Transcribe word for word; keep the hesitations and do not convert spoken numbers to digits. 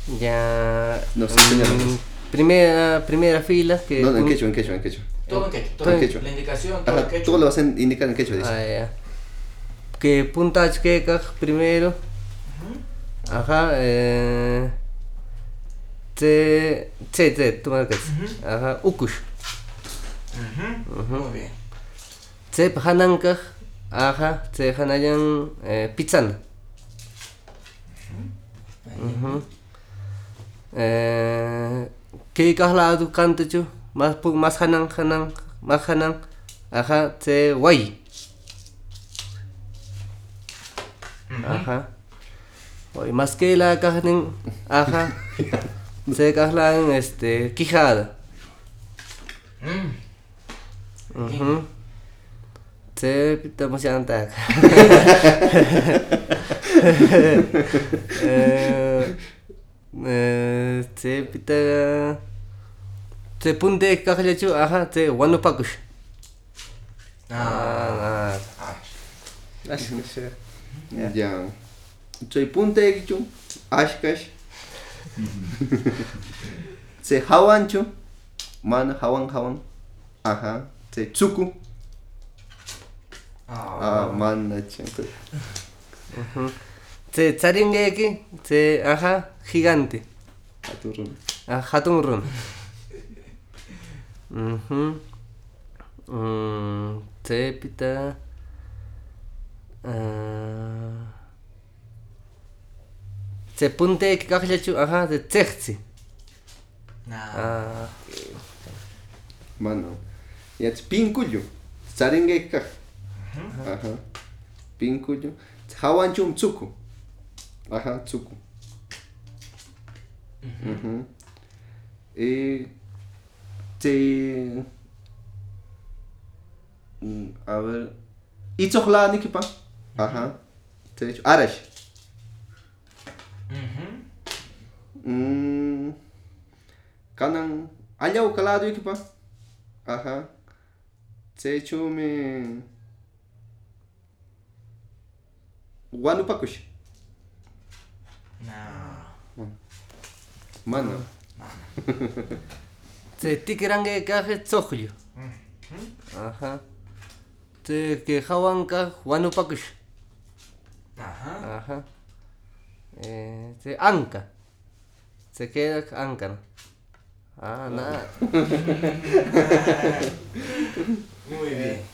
Ya. No sé, señor. mm, primera, primera fila que. No, en pun- quechua, en quechua, en quechua. Todo en quechua, todo Todo en en quechua. quechua. La indicación, todo en Ajá, quechua. tú lo vas a indicar en quechua, dice. Ah, ya. Que punta que primero. Ujú, Ajá, eh. Te. Te, te, tú marcas. Ujú. Ajá, ukush. ujú, Muy bien. Te hanankaj. Ajá, te hanayan eh, pizzana. Ujú. Eh, ¿qué lado canta chu? Más pu- más hanan hanan más hanan. Ajá, te guay. Ujú. Ajá. Oye, más que la cajan, ajá. Se cajan este quijada. Mm, Ujú. Se pita mochanta. Eh, eh, se pita se punte caja chu, ajá, se wano pakush. Ah, Ah, ah, así que sea. Ya. Ya. Soy punte kichu, ashkash. Se hawancho, man hawan hawan. Ajá. Se tsuku. Ah, ah, man nachan. Ujú. Se tsaringeki, se ajá, gigante. Aturun. Ah, hatun run. Mhm. Mm, se pita. Ah, se punte que caja chu, ajá, se tsexi. nah. Ah, Mano. Ya es pinkuyo. Sarenge kak. Ajá. Pinkuyo. Hawanchum tsuku. Ajá, tsuku. Ujú. Y te mm, a ver. Itzokla nikipa. Ajá. Te he dicho arash. Ujú. Mm, kanan ayaw kalado ikipa. Ajá. Te he hecho me wanupakush. Nah. Mano. se tikirange caja tsohyo. Ajá. Se que hawan ka wanupakush. Ajá. Ajá. Eh, se anca. Se queda anca, ¿no? Ah, nada. Muy bien.